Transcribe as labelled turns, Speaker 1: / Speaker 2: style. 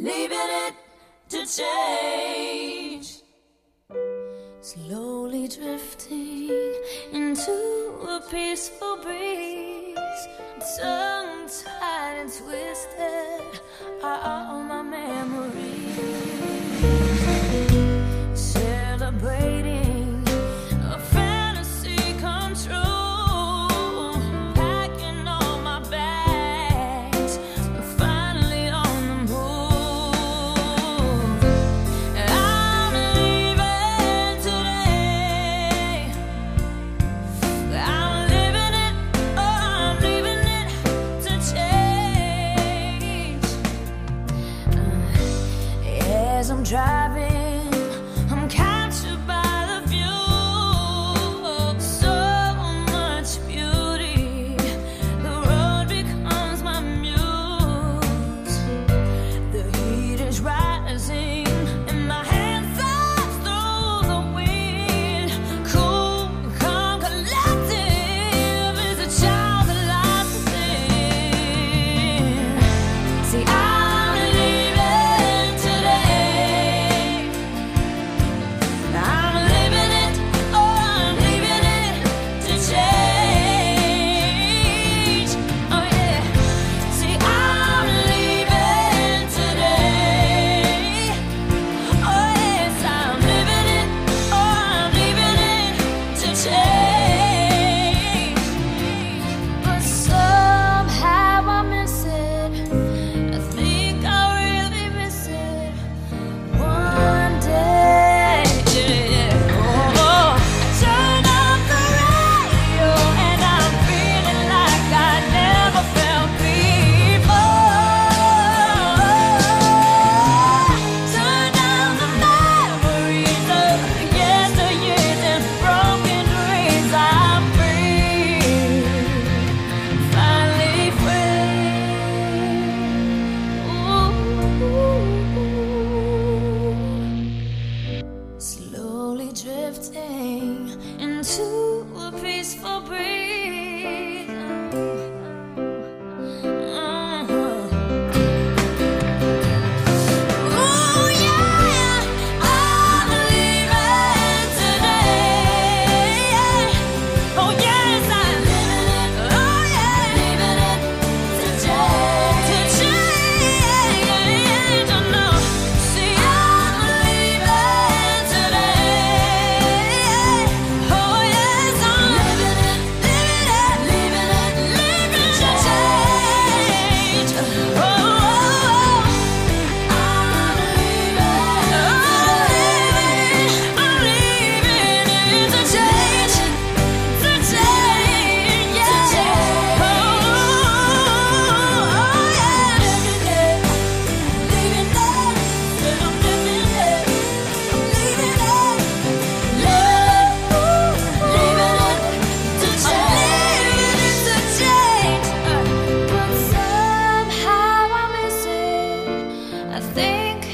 Speaker 1: leaving it to change. Slowly drifting into a peaceful breeze, tongue-tied and twisted are all my memories. Celebrating a fantasy come true, packing all my bags, finally on the move. I'm leaving today. I'm living it, oh, I'm leaving it to change. As I'm driving, I'm captured by the view of so much beauty. The road becomes my muse. The heat is rising and my hands up through the wind. Cool, calm, collective is a child that lies within. See, I'm leaving today. I'm living it, oh, I'm leaving it to change. Oh yeah, see, I'm leaving today. Oh yes, I'm living it, oh, I'm leaving it to change. But somehow I miss it. I think I really miss it. One day, oh, turn up the radio and I'm feeling like I never felt before. Turn down the memories of yesteryears and broken dreams. I'm free, finally free. Ooh. Slowly drifting into a peaceful breeze. Ooh, yeah, I'm leaving today. Oh yes, I'm living it. Oh yeah, leaving it to change. To change. Oh no, see, I'm leaving today. Oh yes, I'm living it, living it, living it, living to change. Oh, I'm leaving it to change, to change, yeah. Oh yeah, leaving it, I'm living it, leaving it, leaving it to change. But somehow I miss it. I think